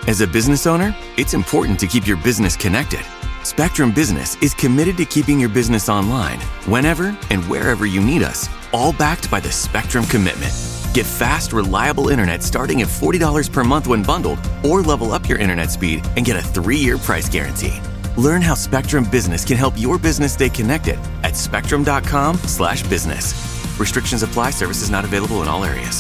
As a business owner, it's important to keep your business connected. Spectrum Business is committed to keeping your business online, whenever and wherever you need us, all backed by the Spectrum Commitment. Get fast, reliable internet starting at $40 per month when bundled, or level up your internet speed and get a 3-year price guarantee. Learn how Spectrum Business can help your business stay connected at spectrum.com/business. Restrictions apply. Services not available in all areas.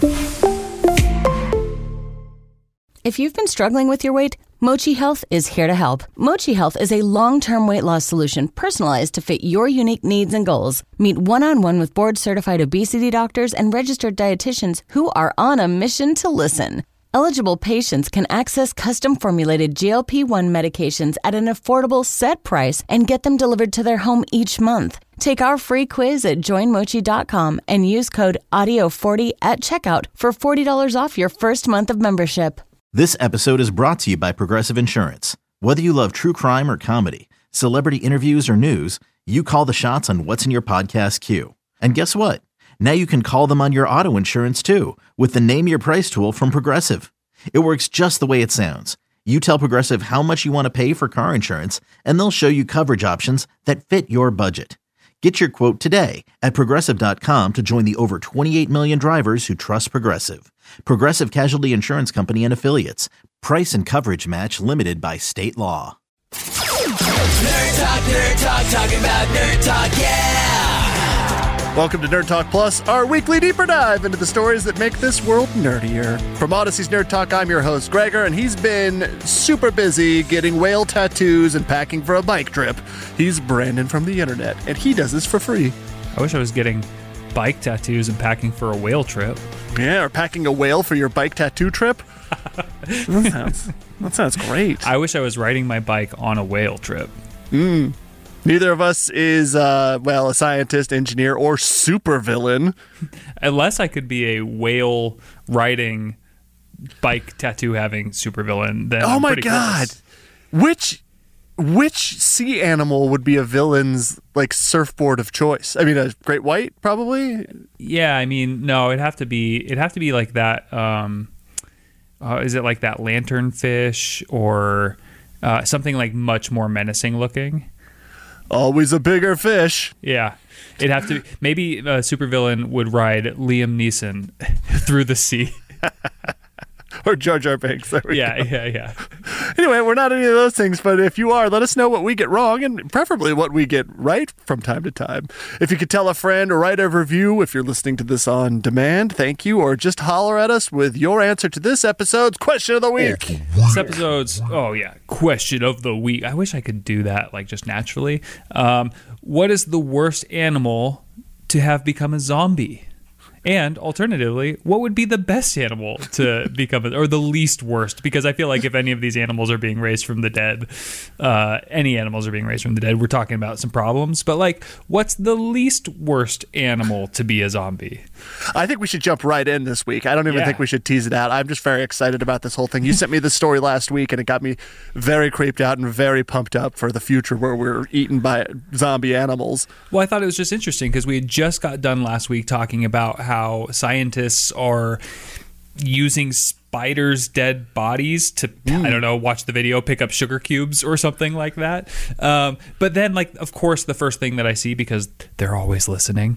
If you've been struggling with your weight, Mochi Health is here to help. Mochi Health is a long-term weight loss solution personalized to fit your unique needs and goals. Meet one-on-one with board-certified obesity doctors and registered dietitians who are on a mission to listen. Eligible patients can access custom-formulated GLP-1 medications at an affordable set price and get them delivered to their home each month. Take our free quiz at joinmochi.com and use code AUDIO40 at checkout for $40 off your first month of membership. This episode is brought to you by Progressive Insurance. Whether you love true crime or comedy, celebrity interviews or news, you call the shots on what's in your podcast queue. And guess what? Now you can call them on your auto insurance too with the Name Your Price tool from Progressive. It works just the way it sounds. You tell Progressive how much you want to pay for car insurance, and they'll show you coverage options that fit your budget. Get your quote today at Progressive.com to join the over 28 million drivers who trust Progressive. Progressive Casualty Insurance Company and Affiliates. Price and coverage match limited by state law. Nerd Talk, talking about Nerd Talk, yeah! Welcome to Nerd Talk Plus, our weekly deeper dive into the stories that make this world nerdier. From Odyssey's Nerd Talk, I'm your host, Gregor, and he's been super busy getting whale tattoos and packing for a bike trip. He's Brandon from the internet, and he does this for free. I wish I was getting bike tattoos and packing for a whale trip. Yeah, or packing a whale for your bike tattoo trip. That sounds great. I wish I was riding my bike on a whale trip. Neither of us is, a scientist, engineer, or supervillain. Unless I could be a whale riding, bike tattoo having supervillain, then Oh I'm my pretty god! close. Which sea animal would be a villain's surfboard of choice? I mean, a great white, probably. Yeah, I mean, no, it'd have to be like that. Is it like that lanternfish or something like much more menacing looking? Always a bigger fish. Yeah, it'd have to. Maybe a supervillain would ride Liam Neeson through the sea. Or Jar Jar Binks. Yeah. Anyway, we're not any of those things, but if you are, let us know what we get wrong and preferably what we get right from time to time. If you could tell a friend or write a review if you're listening to this on demand, thank you, or just holler at us with your answer to this episode's Question of the Week. This episode's, Question of the Week. I wish I could do that just naturally. What is the worst animal to have become a zombie? And alternatively, what would be the best animal to become, or the least worst? Because I feel like if any of these animals are being raised from the dead, any animals are being raised from the dead, we're talking about some problems. But what's the least worst animal to be a zombie? I think we should jump right in this week. I don't even think we should tease it out. I'm just very excited about this whole thing. You sent me this story last week, and it got me very creeped out and very pumped up for the future where we're eaten by zombie animals. Well, I thought it was just interesting because we had just got done last week talking about how scientists are using spiders' dead bodies to, I don't know, watch the video, pick up sugar cubes or something like that. But then, of course, the first thing that I see, because they're always listening,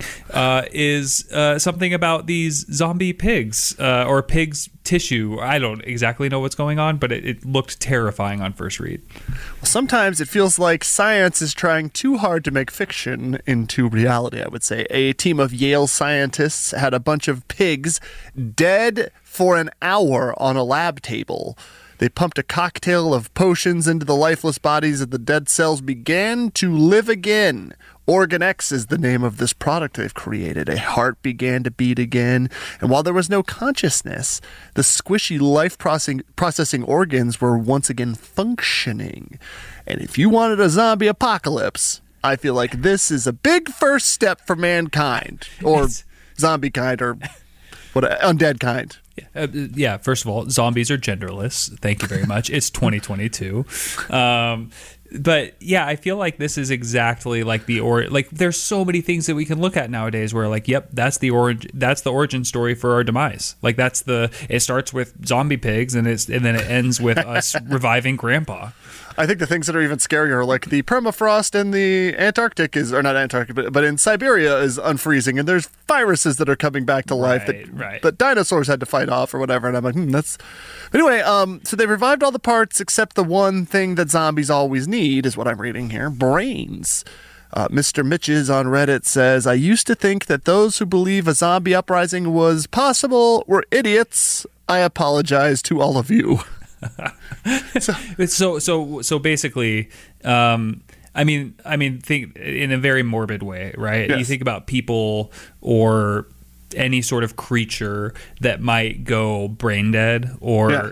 is something about these zombie pigs or pigs' tissue. I don't exactly know what's going on, but it looked terrifying on first read. Well, sometimes it feels like science is trying too hard to make fiction into reality, I would say. A team of Yale scientists had a bunch of pigs dead for an hour on a lab table. They pumped a cocktail of potions into the lifeless bodies, and the dead cells began to live again. Organ X is the name of this product they've created. A heart began to beat again, and while there was no consciousness, the squishy life-processing organs were once again functioning. And if you wanted a zombie apocalypse, I feel like this is a big first step for mankind, or zombie kind, or undead kind. First of all, zombies are genderless. Thank you very much. It's 2022. But yeah, I feel like this is exactly like like there's so many things that we can look at nowadays where like, yep, that's the origin story for our demise. Like it starts with zombie pigs and then it ends with us reviving Grandpa. I think the things that are even scarier are like the permafrost in the Antarctic or not Antarctic, but in Siberia is unfreezing, and there's viruses that are coming back to life that dinosaurs had to fight off or whatever. And I'm like, that's. But anyway, so they revived all the parts except the one thing that zombies always need, is what I'm reading here: brains. Mr. Mitches on Reddit says, I used to think that those who believe a zombie uprising was possible were idiots. I apologize to all of you. So basically, I mean, think in a very morbid way, right? Yes. You think about people or any sort of creature that might go brain dead or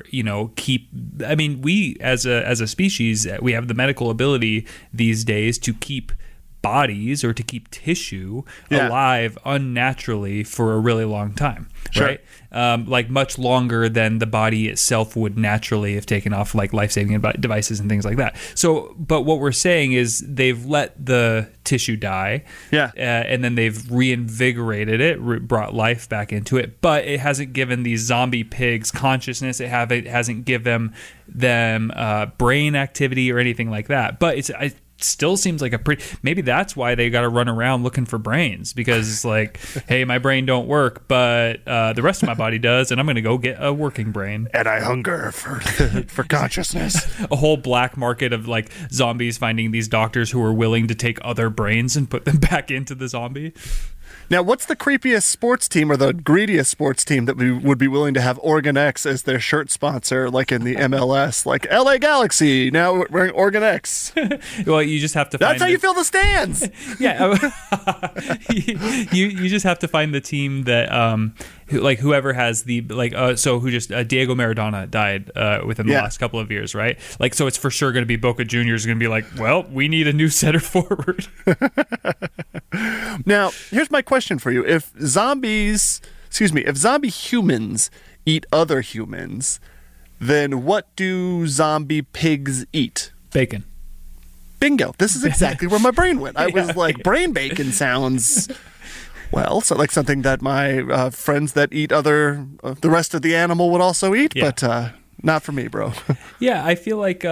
we as a species, we have the medical ability these days to keep bodies or to keep tissue alive unnaturally for a really long time, right? Like much longer than the body itself would naturally have taken off, like life-saving devices and things like that. So, but what we're saying is they've let the tissue die, and then they've reinvigorated it, brought life back into it, but it hasn't given these zombie pigs consciousness. It hasn't given them brain activity or anything like that. But it still seems like maybe that's why they got to run around looking for brains, because it's like, hey, my brain don't work, but the rest of my body does, and I'm going to go get a working brain. And I hunger for consciousness. A whole black market of like zombies finding these doctors who are willing to take other brains and put them back into the zombie. Now, what's the creepiest sports team or the greediest sports team that we would be willing to have Oregon X as their shirt sponsor, like in the MLS? Like LA Galaxy, now we're wearing Oregon X. Well, you just have to That's how you fill the stands! Yeah. you just have to find the team that, whoever has the, Diego Maradona died within the last couple of years, right? Like, so it's for sure going to be Boca Juniors going to be like, well, we need a new center forward. Now, here's my question for you. If zombie humans eat other humans, then what do zombie pigs eat? Bacon. Bingo. This is exactly where my brain went. I was like, brain bacon sounds, so like something that my friends that eat the rest of the animal would also eat, but not for me, bro. Yeah, I feel like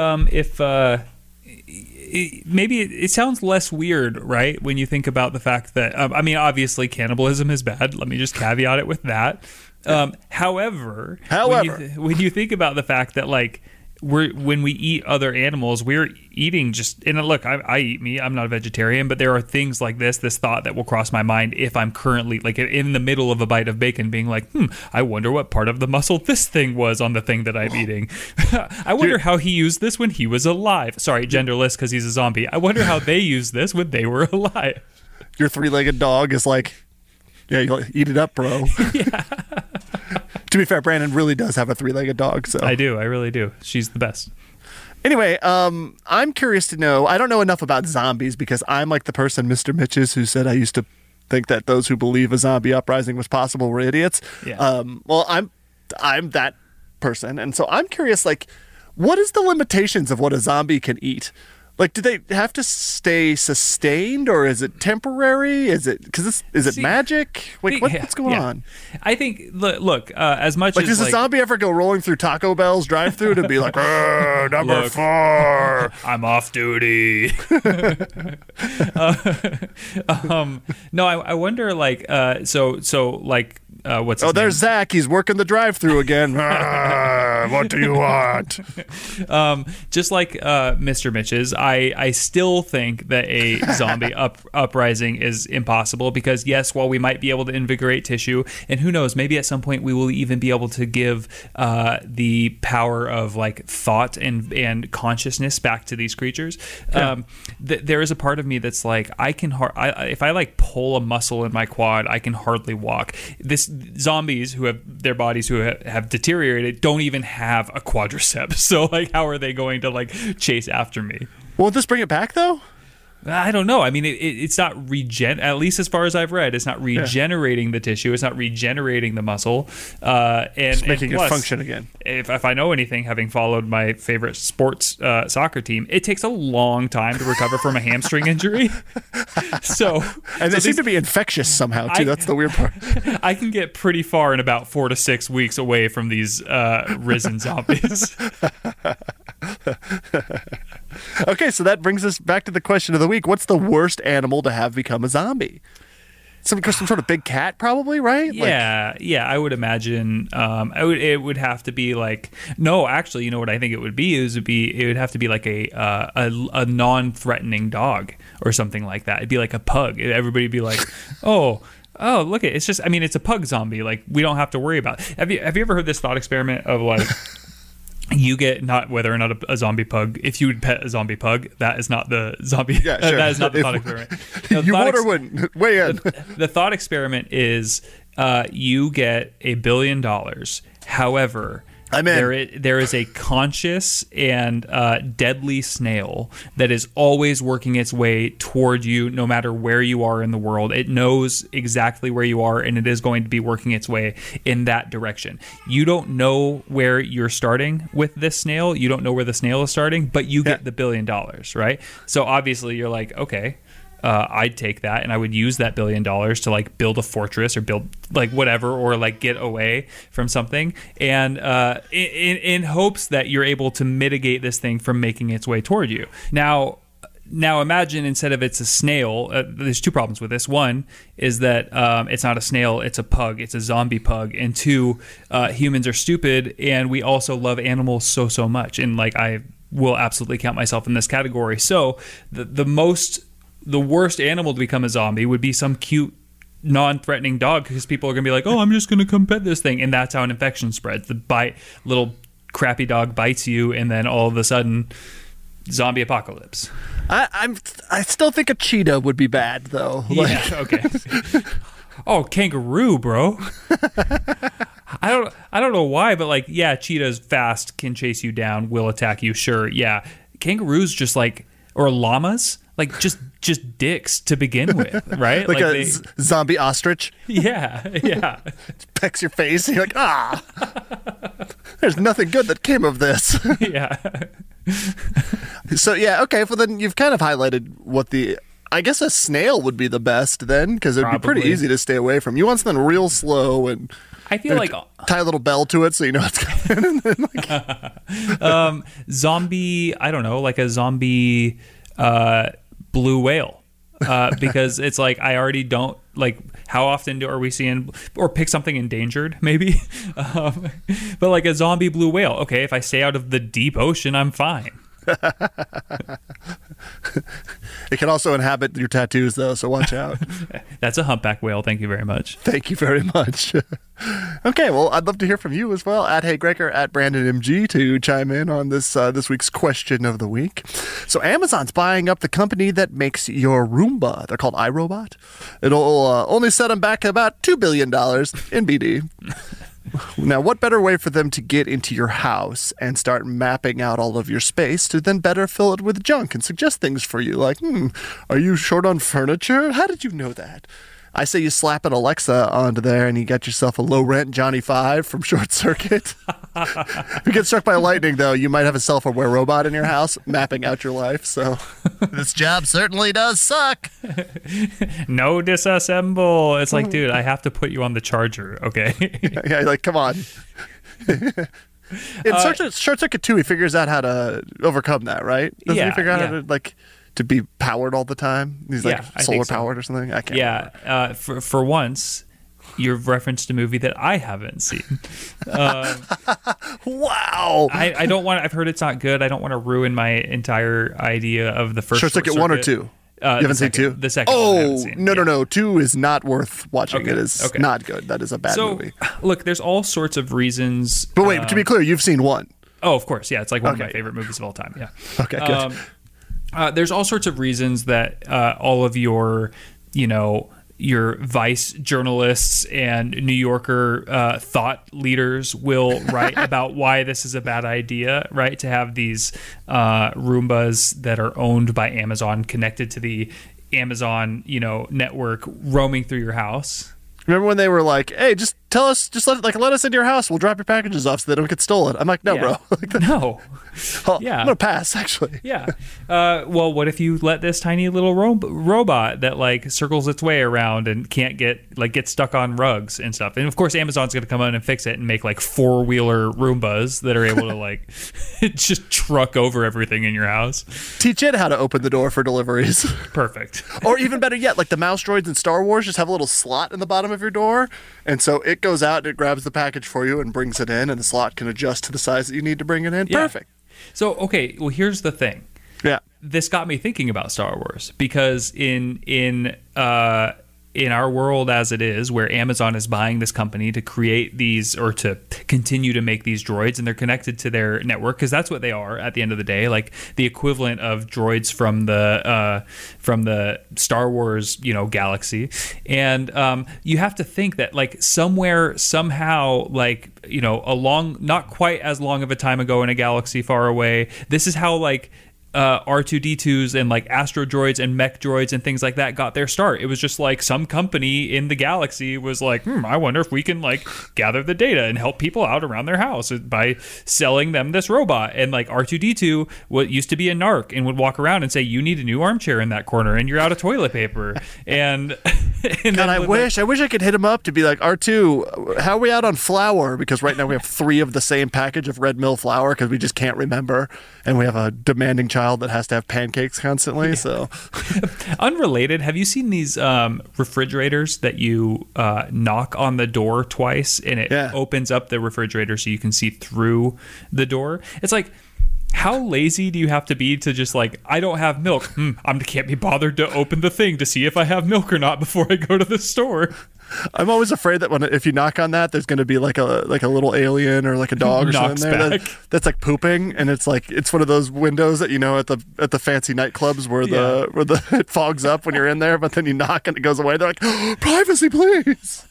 maybe it sounds less weird, right? When you think about the fact that, obviously cannibalism is bad. Let me just caveat it with that. However, when you think about the fact that like when we eat other animals, we're eating and look, I eat meat. I'm not a vegetarian, but there are things like this thought that will cross my mind if I'm currently like in the middle of a bite of bacon being like, I wonder what part of the muscle this thing was on the thing that I'm eating. I wonder how he used this when he was alive. Sorry, genderless because he's a zombie. I wonder how they used this when they were alive. Your three-legged dog is like, you eat it up, bro. Yeah. To be fair, Brandon really does have a three-legged dog. So I do. I really do. She's the best. Anyway, I'm curious to know. I don't know enough about zombies because I'm like the person, Mr. Mitches, who said I used to think that those who believe a zombie uprising was possible were idiots. Yeah. Well, I'm that person, and so I'm curious. Like, what is the limitations of what a zombie can eat? Like, do they have to stay sustained, or is it temporary? Is it magic? Like, what's going on? I think look as much as does a zombie ever go rolling through Taco Bell's drive-thru to be like, number 4, I'm off duty. No, I wonder what's his there's name? Zach. He's working the drive-thru again. What do you want? Just like Mr. Mitch's, I still think that a zombie uprising is impossible because, yes, while we might be able to invigorate tissue, and who knows, maybe at some point we will even be able to give the power of like thought and consciousness back to these creatures. There is a part of me that's like, if I like pull a muscle in my quad, I can hardly walk. Zombies who have their bodies who have deteriorated don't even have a quadriceps. So like, how are they going to like chase after me? Won't this bring it back though? I don't know. I mean, it's not at least as far as I've read, it's not regenerating the tissue. It's not regenerating the muscle. Just making and plus, it function again. If I know anything, having followed my favorite sports soccer team, it takes a long time to recover from a hamstring injury. And they seem to be infectious somehow, too. That's the weird part. I can get pretty far in about 4 to 6 weeks away from these risen zombies. Okay, so that brings us back to the question of the week. What's the worst animal to have become a zombie? Some sort of big cat, probably, right? Yeah, I would imagine. It would have to be like. No, actually, you know what I think it would be? It would have to be like a non-threatening dog or something like that. It'd be like a pug. Everybody'd be like, oh, look it's just. I mean, it's a pug zombie. Like we don't have to worry about. Have you ever heard this thought experiment of like? You get not whether or not a zombie pug. If you would pet a zombie pug, that is not the zombie. Yeah, sure. That is not the thought experiment. You would or wouldn't? Weigh in. The thought experiment is you get $1 billion. However, there is a conscious and deadly snail that is always working its way toward you no matter where you are in the world. It knows exactly where you are, and it is going to be working its way in that direction. You don't know where you're starting with this snail. You don't know where the snail is starting, but you get the $1 billion, right? So obviously you're like, okay, I'd take that, and I would use that $1 billion to like build a fortress or build like whatever, or like get away from something, and in hopes that you're able to mitigate this thing from making its way toward you. Now imagine instead of it's a snail, there's two problems with this. One is that it's not a snail, it's a pug, it's a zombie pug, and two, humans are stupid, and we also love animals so much, and like I will absolutely count myself in this category. So the worst animal to become a zombie would be some cute, non-threatening dog, because people are going to be like, oh, I'm just going to come pet this thing. And that's how an infection spreads. The little crappy dog bites you, and then all of a sudden, zombie apocalypse. I still think a cheetah would be bad, though. Yeah, okay. Oh, kangaroo, bro. I don't know why, but like, yeah, cheetah's fast, can chase you down, will attack you, sure. Yeah. Kangaroos just like, or llamas, like just dicks to begin with, right? like a zombie ostrich. Yeah. Pecks your face, and you're like, there's nothing good that came of this. Yeah. So yeah, okay. Well, then you've kind of highlighted what I guess a snail would be the best then, because it'd be pretty easy to stay away from. You want something real slow, and I feel like tie a little bell to it so you know it's coming. Zombie. I don't know, like a zombie blue whale, because it's like I already don't like. How often are we seeing, or pick something endangered maybe, but like a zombie blue whale? Okay, if I stay out of the deep ocean, I'm fine. It can also inhabit your tattoos, though, so watch out. That's a humpback whale. Thank you very much. Thank you very much. Okay, well, I'd love to hear from you as well. At HeyGreger, at BrandonMG, to chime in on this week's question of the week. So Amazon's buying up the company that makes your Roomba. They're called iRobot. It'll only set them back about $2 billion in BD. Now, what better way for them to get into your house and start mapping out all of your space to then better fill it with junk and suggest things for you like, are you short on furniture? How did you know that? I say you slap an Alexa onto there and you got yourself a low-rent Johnny 5 from Short Circuit. If you get struck by lightning, though, you might have a self-aware robot in your house mapping out your life, so this job certainly does suck. No disassemble. It's like, dude, I have to put you on the charger, okay? Yeah, like, come on. In Short Circuit 2, he figures out how to overcome that, right? Doesn't he figure out how to, like, to be powered all the time? He's like solar powered or something? I can't remember. For once, you've referenced a movie that I haven't seen. Wow. I don't want. I've heard it's not good. I don't want to ruin my entire idea of the first Short Circuit 1 or 2. You haven't seen 2? The second one I haven't seen. No. 2 is not worth watching. Okay. It is not good. That is a bad movie. Look, there's all sorts of reasons. But wait, to be clear, you've seen 1. Oh, of course. Yeah, it's like one of my favorite movies of all time. Yeah. Okay, good. There's all sorts of reasons that all of your, your Vice journalists and New Yorker thought leaders will write about why this is a bad idea, right? To have these Roombas that are owned by Amazon connected to the Amazon, network roaming through your house. Remember when they were like, "Hey, just tell us, let us into your house. We'll drop your packages off so they don't get stolen." I'm like, "No, bro." No. Yeah. I'm gonna pass, actually. Yeah. Well, what if you let this tiny little robot that circles its way around and can't get stuck on rugs and stuff? And of course, Amazon's gonna come in and fix it and make 4-wheeler Roombas that are able to just truck over everything in your house. Teach it how to open the door for deliveries. Perfect. Or even better yet, the mouse droids in Star Wars just have a little slot in the bottom of your door, and so it goes out and it grabs the package for you and brings it in, and the slot can adjust to the size that you need to bring it in. Yeah. Perfect. So, okay, well, here's the thing. Yeah. This got me thinking about Star Wars because in our world as it is, where Amazon is buying this company to create these or to continue to make these droids, and they're connected to their network because that's what they are at the end of the day, the equivalent of droids from the Star Wars galaxy. And you have to think that somewhere, somehow, along not quite as long of a time ago in a galaxy far away, this is how R2-D2s and astro droids and mech droids and things like that got their start. It was just some company in the galaxy was I wonder if we can gather the data and help people out around their house by selling them this robot. And R2-D2 what used to be a narc and would walk around and say, "You need a new armchair in that corner and you're out of toilet paper." And God, I wish I could hit him up to be like, "R2, how are we out on flour?" Because right now we have 3 of the same package of Red Mill flour because we just can't remember, and we have a demanding child that has to have pancakes constantly. Yeah. So unrelated, have you seen these refrigerators that you knock on the door twice and it opens up the refrigerator so you can see through the door? It's how lazy do you have to be to just I don't have milk. I can't be bothered to open the thing to see if I have milk or not before I go to the store. I'm always afraid that if you knock on that, there's going to be a little alien or a dog or something there that's pooping, and it's one of those windows that at the fancy nightclubs where the it fogs up when you're in there, but then you knock and it goes away. They're like, "Oh, privacy, please."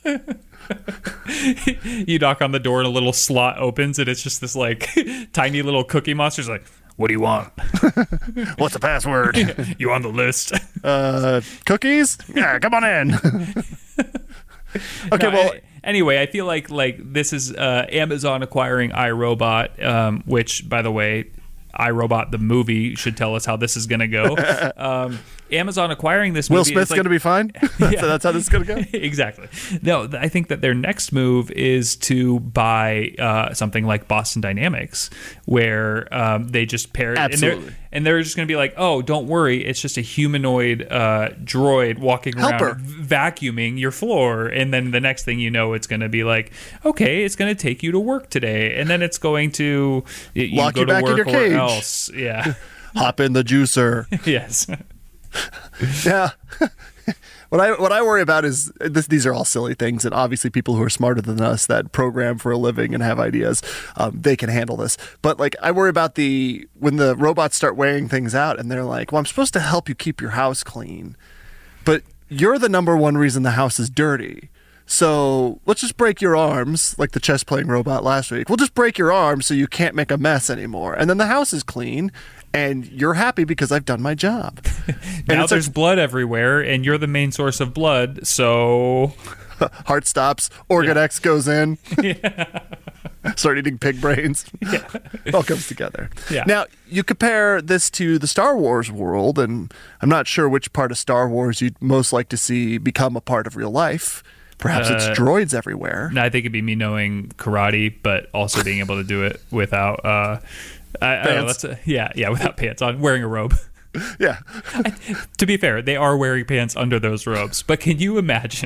You knock on the door and a little slot opens and it's just this tiny little cookie monster's "What do you want?" "What's the password?" "You on the list?" "Cookies?" "Yeah, come on in." Okay, anyway, I feel like this is Amazon acquiring iRobot, which, by the way, iRobot the movie should tell us how this is going to go. Amazon acquiring this movie. Will Smith's going to be fine? So that's how this is going to go? Exactly. No, I think that their next move is to buy something like Boston Dynamics, where they just pair it. Absolutely. And they're just going to be "Oh, don't worry. It's just a humanoid droid walking around vacuuming your floor." And then the next thing you know, it's going to be "Okay, it's going to take you to work today." And then it's going to lock you back in your cage. Else. Yeah. Hop in the juicer. Yes. Yeah. What I worry about is these are all silly things, and obviously people who are smarter than us that program for a living and have ideas, they can handle this. But I worry about when the robots start weighing things out and they're "Well, I'm supposed to help you keep your house clean, but you're the number one reason the house is dirty. So let's just break your arms," like the chess playing robot last week. "We'll just break your arms so you can't make a mess anymore. And then the house is clean and you're happy because I've done my job." Now there's blood everywhere and you're the main source of blood. So heart stops, Organ X goes in. Start eating pig brains. It all comes together. Yeah. Now, you compare this to the Star Wars world, and I'm not sure which part of Star Wars you'd most like to see become a part of real life. Perhaps it's droids everywhere. No, I think it'd be me knowing karate, but also being able to do it without I don't know, without pants on, wearing a robe. Yeah. To be fair, they are wearing pants under those robes, but can you imagine?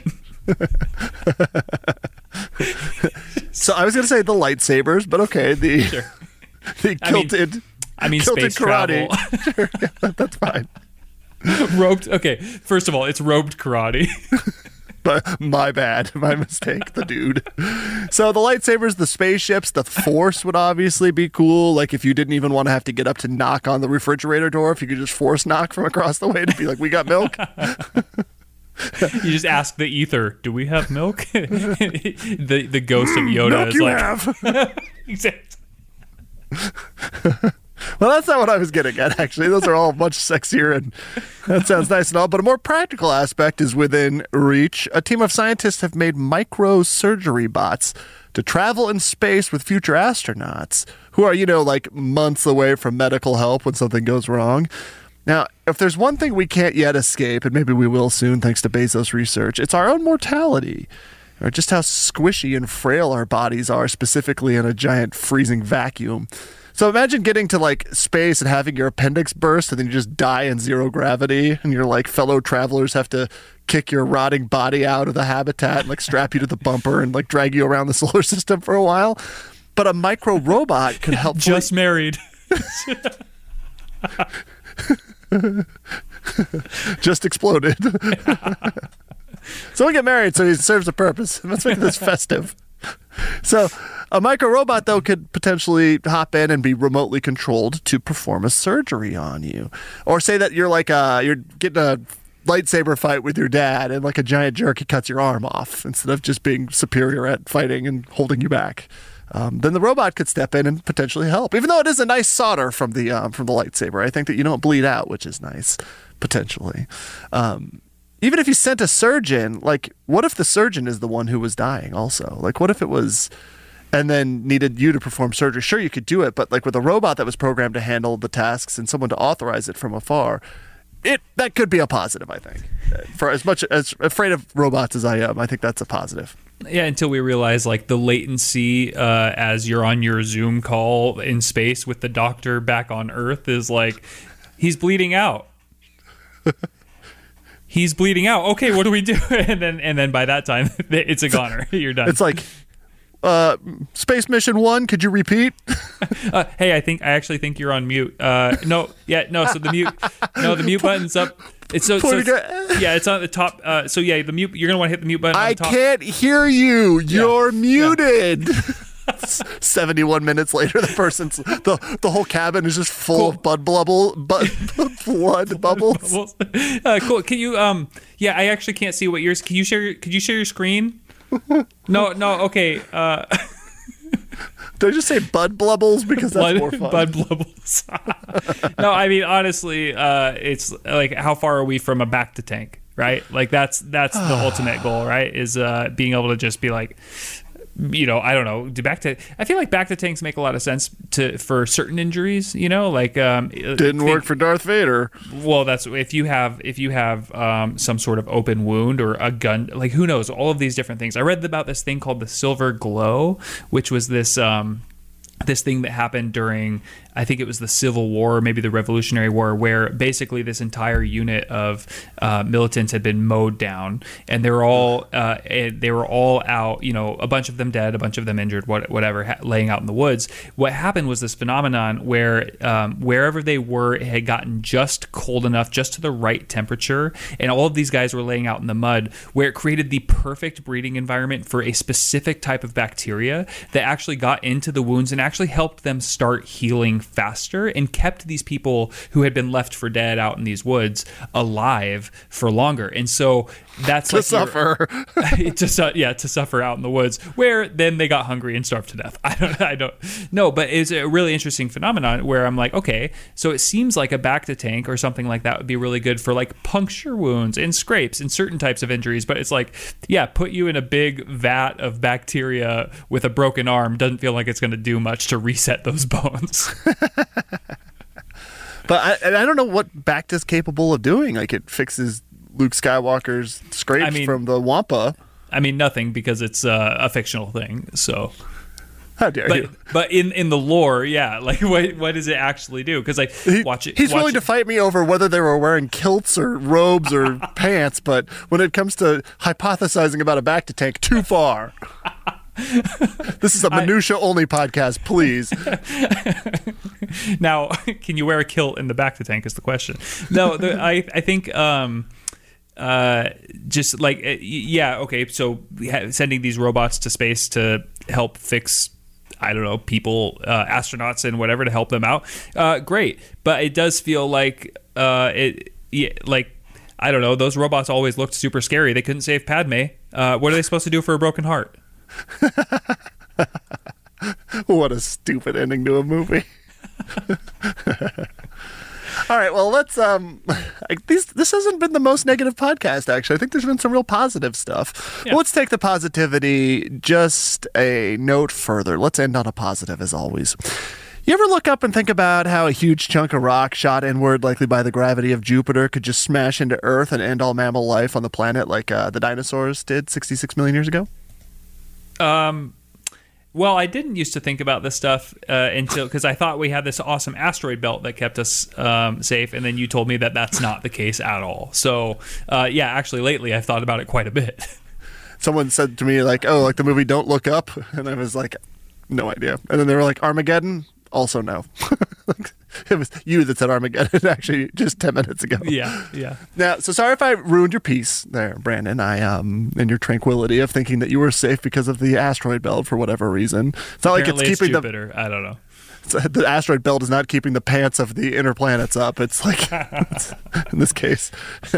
So I was going to say the lightsabers, but okay, the kilted space karate. Travel. Sure, yeah, that's fine. Robed. Okay, first of all, it's robed karate. But my bad, my mistake, the dude. So the lightsabers, the spaceships, the Force would obviously be cool. If you didn't even want to have to get up to knock on the refrigerator door, if you could just Force knock from across the way to be "We got milk." You just ask the ether, do we have milk? the ghost of Yoda milk is you like, have. exactly. Well, that's not what I was getting at, actually. Those are all much sexier, and that sounds nice and all. But a more practical aspect is within reach. A team of scientists have made microsurgery bots to travel in space with future astronauts who are, like months away from medical help when something goes wrong. Now, if there's one thing we can't yet escape, and maybe we will soon thanks to Bezos' research, it's our own mortality, or just how squishy and frail our bodies are, specifically in a giant freezing vacuum. So imagine getting to like space and having your appendix burst and then you just die in zero gravity, and your like fellow travelers have to kick your rotting body out of the habitat and like strap you to the bumper and like drag you around the solar system for a while. But a micro robot could help. Just married. Just exploded. So we get married, so he serves a purpose. Let's make this festive. So a micro robot, though, could potentially hop in and be remotely controlled to perform a surgery on you. Or say that you're like you're getting a lightsaber fight with your dad, and like a giant jerk, he cuts your arm off instead of just being superior at fighting and holding you back. Then the robot could step in and potentially help. Even though it is a nice solder from the lightsaber, I think that you don't bleed out, which is nice, potentially. Even if you sent a surgeon, like, what if the surgeon is the one who was dying also? Like, what if it was, and then needed you to perform surgery? Sure, you could do it, but like with a robot that was programmed to handle the tasks and someone to authorize it from afar, that could be a positive, I think. For as much as afraid of robots as I am, I think that's a positive. Yeah, until we realize like the latency as you're on your Zoom call in space with the doctor back on Earth is like, he's bleeding out. He's bleeding out. Okay, what do we do? And then by that time, it's a goner. You're done. It's like, Space Mission 1, could you repeat? Hey, I actually think you're on mute. So the mute button's up. It's it's on the top. The mute. You're gonna want to hit the mute button. On the top. I can't hear you. You're muted. 71 minutes later, the whole cabin is just full of blood bubbles. Cool. Can you? I actually can't see what yours. Could you share your screen? No. Okay. Did I just say bud blubbles? Because that's more fun. Bud blubbles. No, I mean, honestly, it's like, how far are we from a back to tank, right? Like that's the ultimate goal, right? Is being able to just be like, I don't know, I feel like back to tanks make a lot of sense for certain injuries, didn't work for Darth Vader. Well, that's if you have some sort of open wound or a gun, like who knows, all of these different things. I read about this thing called the Silver Glow, which was this thing that happened during, I think it was the Civil War, or maybe the Revolutionary War, where basically this entire unit of militants had been mowed down, and they were all out, a bunch of them dead, a bunch of them injured, whatever, laying out in the woods. What happened was this phenomenon where wherever they were, it had gotten just cold enough, just to the right temperature, and all of these guys were laying out in the mud, where it created the perfect breeding environment for a specific type of bacteria that actually got into the wounds and actually helped them start healing faster, and kept these people who had been left for dead out in these woods alive for longer. And so that's to suffer to suffer out in the woods, where then they got hungry and starved to death. I don't know, but it's a really interesting phenomenon where I'm like, okay, so it seems like a back to tank or something like that would be really good for like puncture wounds and scrapes and certain types of injuries. But it's like, put you in a big vat of bacteria with a broken arm doesn't feel like it's going to do much to reset those bones. But I don't know what Bacta's capable of doing. Like, it fixes Luke Skywalker's scrapes from the Wampa. I mean, nothing, because it's a fictional thing. So, how dare you? But in the lore, like what does it actually do? Because he's willing to fight me over whether they were wearing kilts or robes or pants. But when it comes to hypothesizing about a Bacta tank, too far. This is a minutia-only podcast, please. Now, can you wear a kilt in the Bacta tank is the question. No, I think just like, okay, so sending these robots to space to help fix, I don't know, people, astronauts and whatever, to help them out. Great. But it does feel like I don't know. Those robots always looked super scary. They couldn't save Padme. What are they supposed to do for a broken heart? What a stupid ending to a movie. All right, well, let's this hasn't been the most negative podcast, actually. I think there's been some real positive stuff. Yeah. Well, let's take the positivity just a note further. Let's end on a positive, as always. You ever look up and think about how a huge chunk of rock shot inward, likely by the gravity of Jupiter, could just smash into Earth and end all mammal life on the planet like the dinosaurs did 66 million years ago? Well, I didn't used to think about this stuff until because I thought we had this awesome asteroid belt that kept us safe, and then you told me that that's not the case at all. So, yeah, actually, lately I've thought about it quite a bit. Someone said to me, like, oh, like the movie Don't Look Up, and I was like, no idea. And then they were like, Armageddon? Also no. It was you that said Armageddon actually just 10 minutes ago. Yeah. Now, so sorry if I ruined your peace there, Brandon. And your tranquility of thinking that you were safe because of the asteroid belt for whatever reason. It's not Apparently like it's keeping Jupiter. I don't know. the asteroid belt is not keeping the pants of the inner planets up. It's like in this case.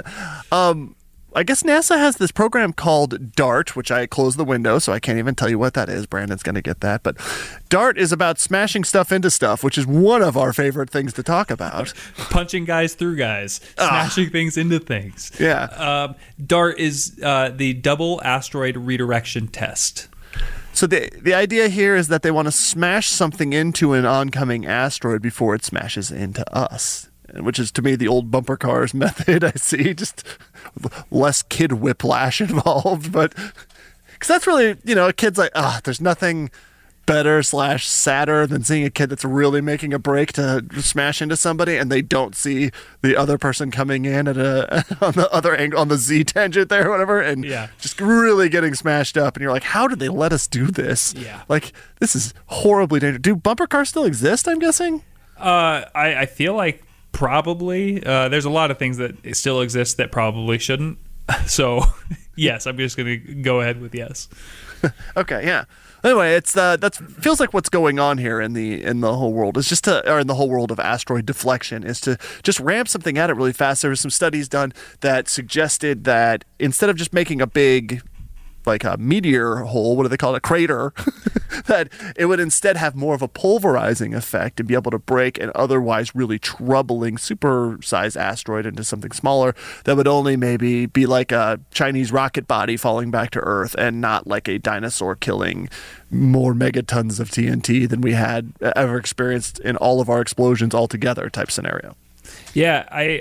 I guess NASA has this program called DART, which I closed the window, so I can't even tell you what that is. Brandon's going to get that. But DART is about smashing stuff into stuff, which is one of our favorite things to talk about. Punching guys through guys, smashing things into things. Yeah. DART is the double asteroid redirection test. So the idea here is that they want to smash something into an oncoming asteroid before it smashes into us, which is, to me, the old bumper cars method. I see just less kid whiplash involved, but because that's really, a kid's like, there's nothing better / sadder than seeing a kid that's really making a break to smash into somebody and they don't see the other person coming in at on the other angle, on the Z tangent there or whatever, and just really getting smashed up, and you're like, how did they let us do this? Like, this is horribly dangerous. Do bumper cars still exist, I'm guessing? I feel like probably. There's a lot of things that still exist that probably shouldn't. So, yes, I'm just going to go ahead with yes. Okay, yeah. Anyway, it's that feels like what's going on here in the whole world is or in the whole world of asteroid deflection is to just ramp something at it really fast. There were some studies done that suggested that instead of just making a big, like a meteor hole, what do they call it, a crater, that it would instead have more of a pulverizing effect and be able to break an otherwise really troubling supersized asteroid into something smaller that would only maybe be like a Chinese rocket body falling back to Earth and not like a dinosaur killing more megatons of TNT than we had ever experienced in all of our explosions altogether type scenario. Yeah,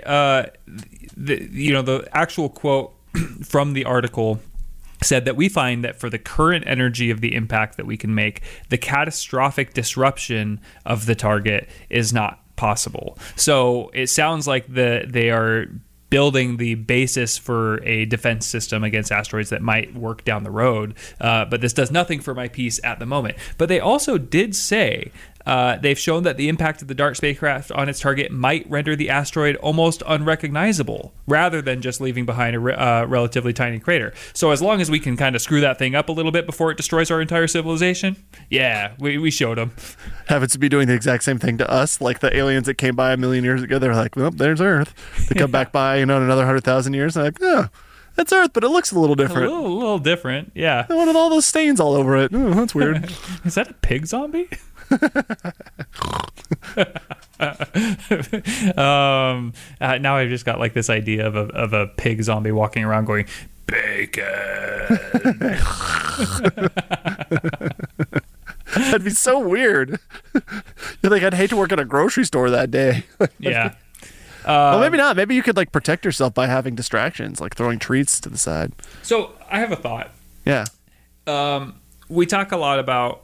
the actual quote from the article said that we find that for the current energy of the impact that we can make, the catastrophic disruption of the target is not possible. So it sounds like they are building the basis for a defense system against asteroids that might work down the road. But this does nothing for my peace at the moment. But they also did say they've shown that the impact of the DART spacecraft on its target might render the asteroid almost unrecognizable, rather than just leaving behind a relatively tiny crater. So as long as we can kind of screw that thing up a little bit before it destroys our entire civilization, yeah, we showed them. Happens to be doing the exact same thing to us, like the aliens that came by a million years ago. They're like, well, there's Earth. They come back by, in another 100,000 years, and they're like, oh, that's Earth, but it looks a little different. A little different, yeah. One of all those stains all over it. Oh, that's weird. Is that a pig zombie? Now I've just got like this idea of a pig zombie walking around going, bacon. That'd be so weird. You're like, I'd hate to work at a grocery store that day. Yeah. Well, maybe not. Maybe you could like protect yourself by having distractions, like throwing treats to the side. So I have a thought. Yeah. We talk a lot about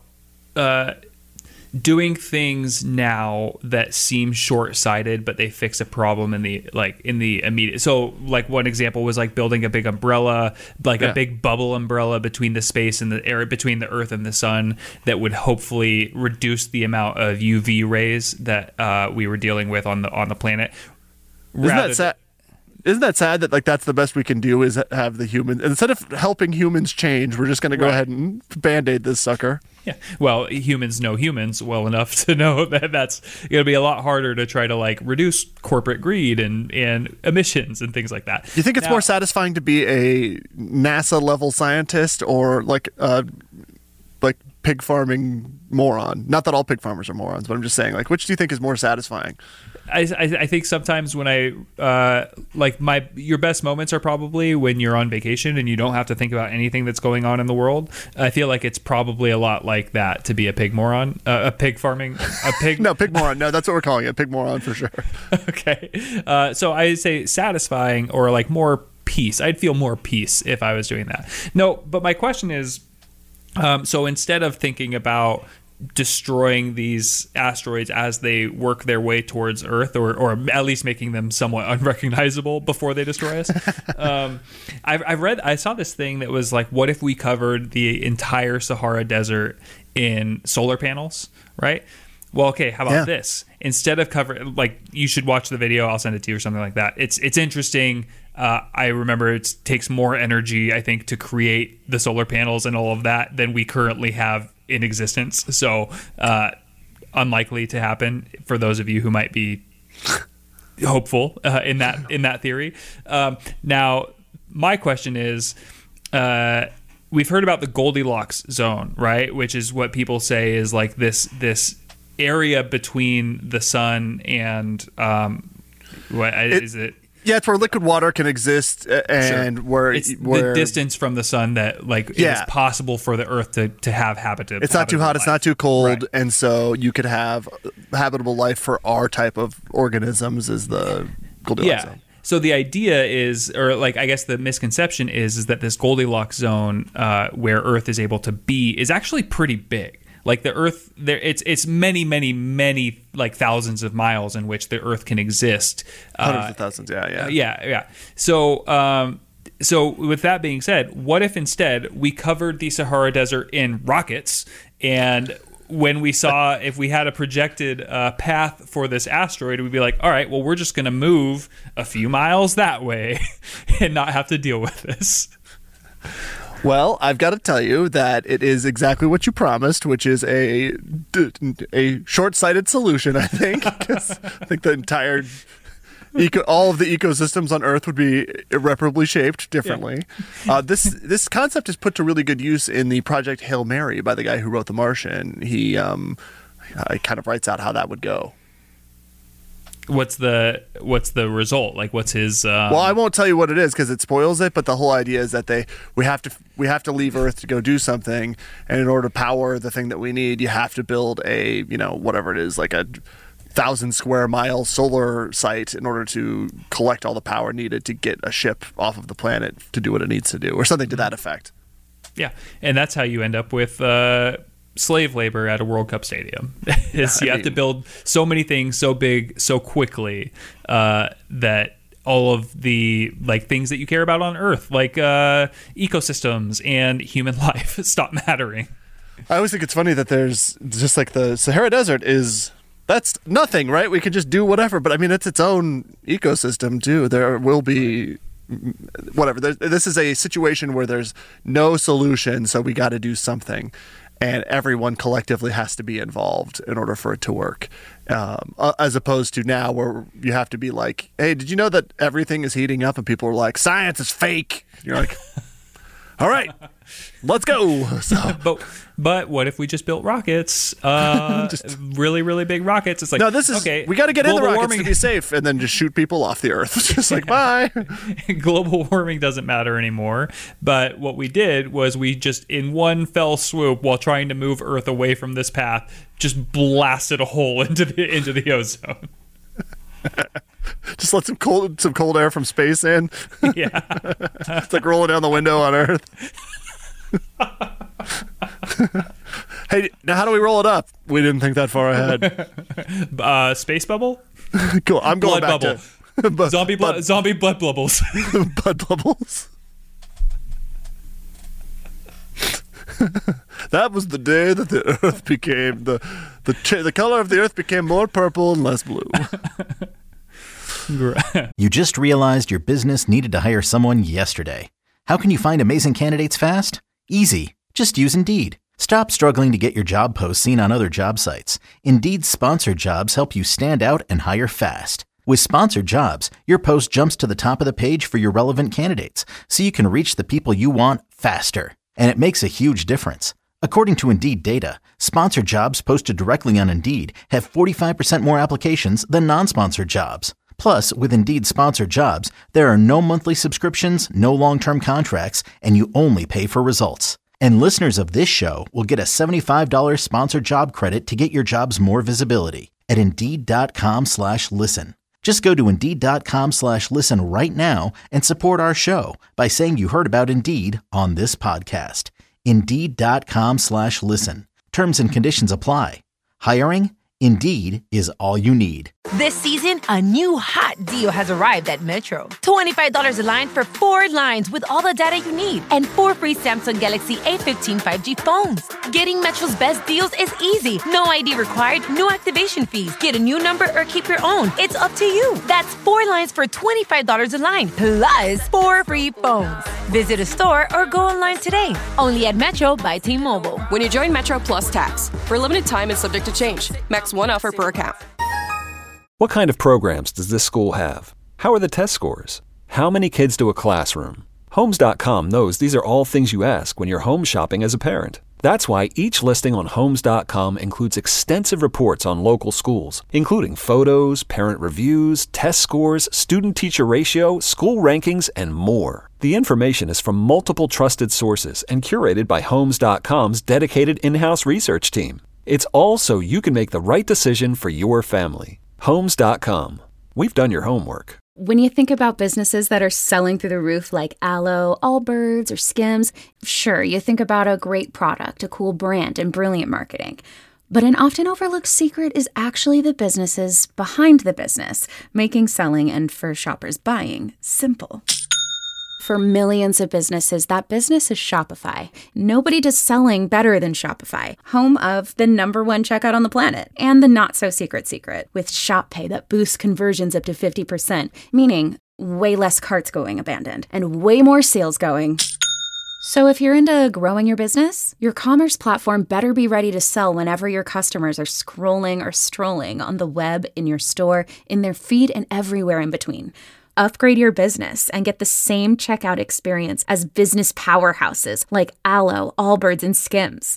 doing things now that seem short-sighted, but they fix a problem in the immediate. So, like one example was like building a big umbrella, a big bubble umbrella between the space and the air between the Earth and the Sun that would hopefully reduce the amount of UV rays that we were dealing with on the planet. Isn't that sad? Isn't that sad that like that's the best we can do is have the humans instead of helping humans change, we're just going to go ahead and band-aid this sucker. Yeah. Well, humans know humans well enough to know that that's going to be a lot harder to try to like reduce corporate greed and emissions and things like that. Do you think it's more satisfying to be a NASA level scientist or like pig farming moron? Not that all pig farmers are morons, but I'm just saying, like, which do you think is more satisfying? I think sometimes when your best moments are probably when you're on vacation and you don't have to think about anything that's going on in the world. I feel like it's probably a lot like that to be a pig moron, a pig farming, a pig. No, pig moron. No, that's what we're calling it, pig moron for sure. Okay, so I say satisfying or like more peace. I'd feel more peace if I was doing that. No, but my question is, so instead of thinking about destroying these asteroids as they work their way towards Earth, or at least making them somewhat unrecognizable before they destroy us. I saw this thing that was like, what if we covered the entire Sahara Desert in solar panels, right? Well, okay, how about this? Instead of covering, like, you should watch the video, I'll send it to you or something like that. It's interesting. I remember it takes more energy, I think, to create the solar panels and all of that than we currently have in existence. So unlikely to happen for those of you who might be hopeful in that theory. Now, my question is, we've heard about the Goldilocks zone, right? Which is what people say is like this area between the sun and is it? Yeah, it's where liquid water can exist, and where it's the distance from the sun that it is possible for the Earth to have habitable. It's not too hot, life. It's not too cold, right. And so you could have habitable life for our type of organisms. Is the Goldilocks zone? So the idea is, or like I guess the misconception is that this Goldilocks zone where Earth is able to be is actually pretty big. Like the Earth, it's many, many, many like thousands of miles in which the Earth can exist. Hundreds of thousands, yeah. Yeah. So with that being said, what if instead we covered the Sahara Desert in rockets, and when we saw if we had a projected path for this asteroid, we'd be like, all right, well, we're just going to move a few miles that way and not have to deal with this. Well, I've got to tell you that it is exactly what you promised, which is a short-sighted solution, I think. 'Cause I think the entire all of the ecosystems on Earth would be irreparably shaped differently. Yeah. This concept is put to really good use in the Project Hail Mary by the guy who wrote The Martian. He kind of writes out how that would go. What's the result? Like, what's his? Well, I won't tell you what it is because it spoils it. But the whole idea is that we have to leave Earth to go do something, and in order to power the thing that we need, you have to build a whatever it is, like a 1,000 square mile solar site in order to collect all the power needed to get a ship off of the planet to do what it needs to do, or something to that effect. Yeah, and that's how you end up with slave labor at a World Cup stadium. You have to build so many things so big so quickly that all of the things that you care about on Earth, like ecosystems and human life, stop mattering. I always think it's funny that there's just like the Sahara Desert that's nothing, right? We can just do whatever, but I mean it's its own ecosystem too. There will be whatever. This is a situation where there's no solution, so we got to do something. And everyone collectively has to be involved in order for it to work, as opposed to now where you have to be like, hey, did you know that everything is heating up? And people are like, science is fake. And you're like, all right, let's go. So, but what if we just built rockets, really, really big rockets? It's like, no, this is, okay, we got to get in the rockets to be safe and then just shoot people off the Earth. Just like, bye. Global warming doesn't matter anymore. But what we did was we just, in one fell swoop, while trying to move Earth away from this path, just blasted a hole into the ozone. Just let some cold air from space in. Yeah. It's like rolling down the window on Earth. Hey, now how do we roll it up? We didn't think that far ahead. Space bubble? Cool. I'm going blood back bubble. To zombie blood bubbles. Blood bubbles. That was the day that the Earth became the color of the Earth became more purple and less blue. You just realized your business needed to hire someone yesterday. How can you find amazing candidates fast? Easy. Just use Indeed. Stop struggling to get your job posts seen on other job sites. Indeed's sponsored jobs help you stand out and hire fast. With sponsored jobs, your post jumps to the top of the page for your relevant candidates, so you can reach the people you want faster. And it makes a huge difference. According to Indeed data, sponsored jobs posted directly on Indeed have 45% more applications than non-sponsored jobs. Plus, with Indeed sponsored jobs, there are no monthly subscriptions, no long-term contracts, and you only pay for results. And listeners of this show will get a $75 sponsored job credit to get your jobs more visibility at Indeed.com/listen. Just go to Indeed.com/listen right now and support our show by saying you heard about Indeed on this podcast. Indeed.com/listen. Terms and conditions apply. Hiring? Indeed is all you need. This season, a new hot deal has arrived at Metro. $25 a line for 4 lines with all the data you need and 4 free Samsung Galaxy A15 5G phones. Getting Metro's best deals is easy. No ID required, no activation fees. Get a new number or keep your own. It's up to you. That's 4 lines for $25 a line, plus 4 free phones. Visit a store or go online today. Only at Metro by T-Mobile. When you join Metro Plus Tax, for a limited time and subject to change. Max 1 offer per account. What kind of programs does this school have? How are the test scores? How many kids do a classroom? Homes.com knows these are all things you ask when you're home shopping as a parent. That's why each listing on Homes.com includes extensive reports on local schools, including photos, parent reviews, test scores, student-teacher ratio, school rankings, and more. The information is from multiple trusted sources and curated by Homes.com's dedicated in-house research team. It's all so you can make the right decision for your family. Homes.com. We've done your homework. When you think about businesses that are selling through the roof like Aloe, Allbirds, or Skims, sure, you think about a great product, a cool brand, and brilliant marketing. But an often overlooked secret is actually the businesses behind the business, making selling and, for shoppers, buying simple. For millions of businesses, that business is Shopify. Nobody does selling better than Shopify, home of the #1 checkout on the planet, and the not-so-secret secret, with Shop Pay that boosts conversions up to 50%, meaning way less carts going abandoned, and way more sales going. So if you're into growing your business, your commerce platform better be ready to sell whenever your customers are scrolling or strolling on the web, in your store, in their feed, and everywhere in between. Upgrade your business and get the same checkout experience as business powerhouses like Aloe, Allbirds, and Skims.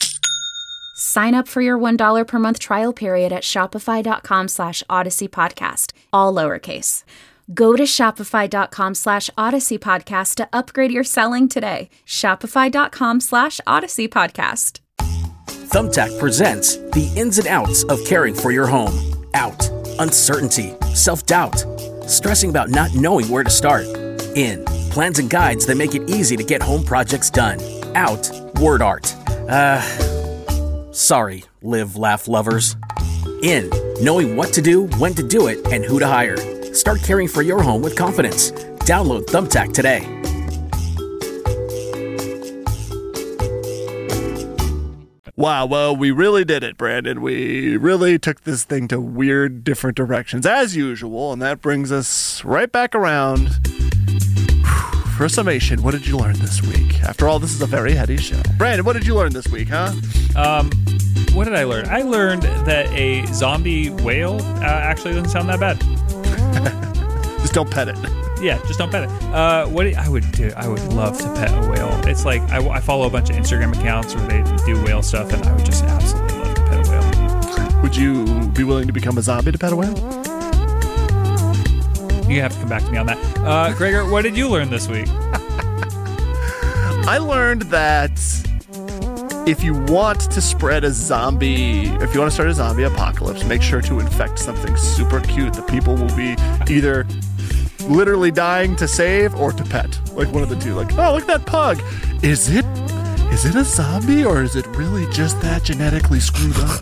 Sign up for your $1 per month trial period at shopify.com/Odyssey Podcast, all lowercase. Go to shopify.com /Odyssey Podcast to upgrade your selling today. Shopify.com /Odyssey Podcast. Thumbtack presents the ins and outs of caring for your home. Out, uncertainty, self-doubt, stressing about not knowing where to start. In, plans and guides that make it easy to get home projects done. Out, word art. Sorry, live, laugh lovers. In, knowing what to do, when to do it, and who to hire. Start caring for your home with confidence. Download Thumbtack today. Wow, well, we really did it, Brandon. We really took this thing to weird, different directions, as usual, and that brings us right back around. For a summation, what did you learn this week? After all, this is a very heady show. Brandon, what did you learn this week, huh? What did I learn? I learned that a zombie whale actually doesn't sound that bad. Just don't pet it. Yeah, just don't pet it. What I would do, I would love to pet a whale. It's like I follow a bunch of Instagram accounts where they do whale stuff, and I would just absolutely love to pet a whale. Would you be willing to become a zombie to pet a whale? You have to come back to me on that. Gregor, what did you learn this week? I learned that if you want to start a zombie apocalypse, make sure to infect something super cute that people will be either literally dying to save or to pet. Like one of the two. Like, oh, look at that pug. Is it a zombie or is it really just that genetically screwed up?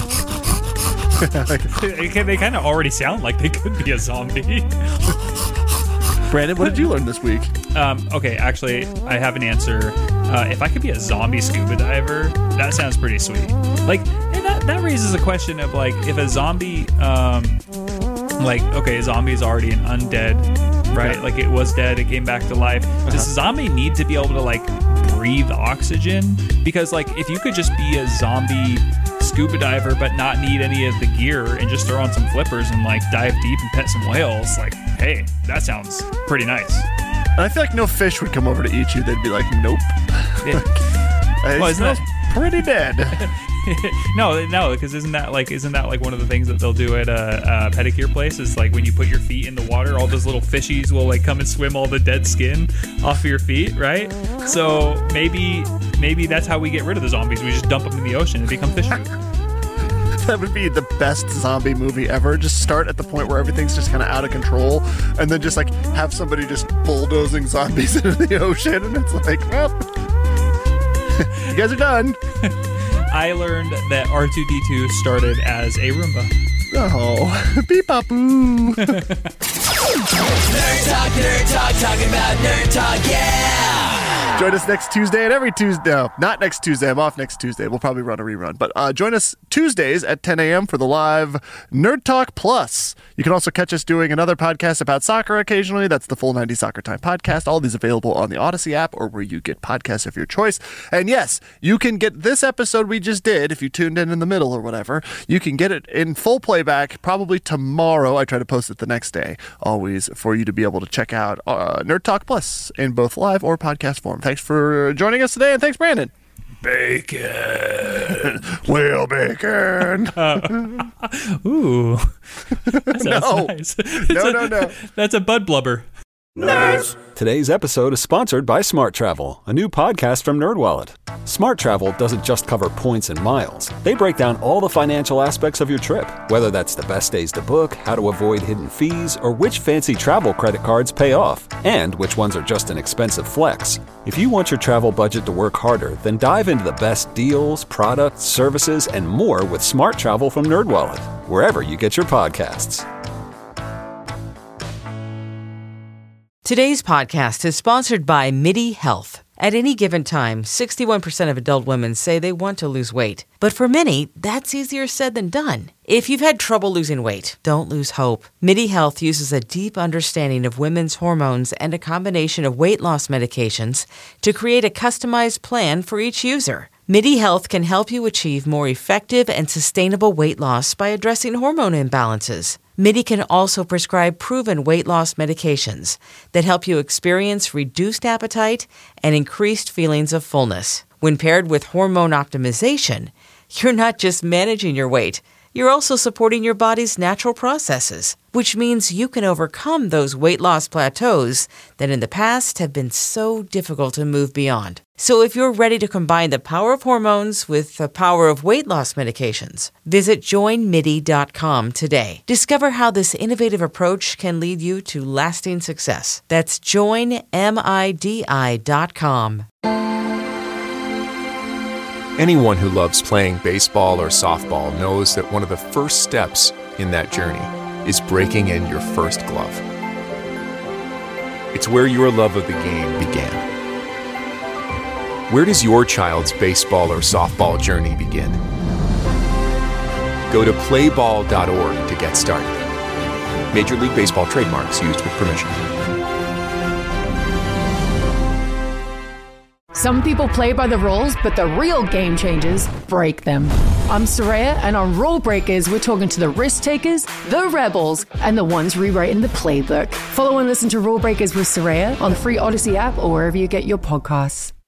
They kind of already sound like they could be a zombie. Brandon, what did you learn this week? Okay, actually, I have an answer. If I could be a zombie scuba diver, that sounds pretty sweet. Like, and that raises a question of, like, if a zombie, like, okay, a zombie is already an undead, right? Like it was dead, it came back to life. Does a zombie need to be able to like breathe oxygen? Because like if you could just be a zombie scuba diver but not need any of the gear and just throw on some flippers and like dive deep and pet some whales, like, hey, that sounds pretty nice. And I feel like no fish would come over to eat you. They'd be like, nope. Yeah. Well, isn't that pretty dead? No, because isn't that like one of the things that they'll do at a pedicure place? Is like when you put your feet in the water, all those little fishies will like come and swim all the dead skin off of your feet, right? So maybe that's how we get rid of the zombies. We just dump them in the ocean and become fish food. That would be the best zombie movie ever. Just start at the point where everything's just kind of out of control, and then just like have somebody just bulldozing zombies into the ocean, and it's like, well, you guys are done. I learned that R2-D2 started as a Roomba. Oh, beep-bop-boo. Nerd Talk, talking about Nerd Talk, yeah! Join us next Tuesday and every Tuesday. No, not next Tuesday. I'm off next Tuesday. We'll probably run a rerun. But join us Tuesdays at 10 a.m. for the live Nerd Talk Plus. You can also catch us doing another podcast about soccer occasionally. That's the Full 90 Soccer Time podcast. All these available on the Odyssey app or where you get podcasts of your choice. And yes, you can get this episode we just did, if you tuned in the middle or whatever. You can get it in full playback probably tomorrow. I try to post it the next day, always, for you to be able to check out Nerd Talk Plus in both live or podcast form. Thanks for joining us today, and thanks, Brandon. Bacon. Whale bacon. Ooh. That sounds nice. No. That's a Bud Blubber. Nerds. Today's episode is sponsored by Smart Travel, a new podcast from NerdWallet. Smart Travel doesn't just cover points and miles. They break down all the financial aspects of your trip, whether that's the best days to book, how to avoid hidden fees, or which fancy travel credit cards pay off, and which ones are just an expensive flex. If you want your travel budget to work harder, then dive into the best deals, products, services, and more with Smart Travel from NerdWallet, wherever you get your podcasts. Today's podcast is sponsored by MIDI Health. At any given time, 61% of adult women say they want to lose weight. But for many, that's easier said than done. If you've had trouble losing weight, don't lose hope. MIDI Health uses a deep understanding of women's hormones and a combination of weight loss medications to create a customized plan for each user. MIDI Health can help you achieve more effective and sustainable weight loss by addressing hormone imbalances. MIDI can also prescribe proven weight loss medications that help you experience reduced appetite and increased feelings of fullness. When paired with hormone optimization, you're not just managing your weight, you're also supporting your body's natural processes, which means you can overcome those weight loss plateaus that in the past have been so difficult to move beyond. So if you're ready to combine the power of hormones with the power of weight loss medications, visit joinmidi.com today. Discover how this innovative approach can lead you to lasting success. That's joinmidi.com. Anyone who loves playing baseball or softball knows that one of the first steps in that journey is breaking in your first glove. It's where your love of the game began. Where does your child's baseball or softball journey begin? Go to playball.org to get started. Major League Baseball trademarks used with permission. Some people play by the rules, but the real game changers break them. I'm Soraya, and on Rule Breakers, we're talking to the risk takers, the rebels, and the ones rewriting the playbook. Follow and listen to Rule Breakers with Soraya on the free Odyssey app or wherever you get your podcasts.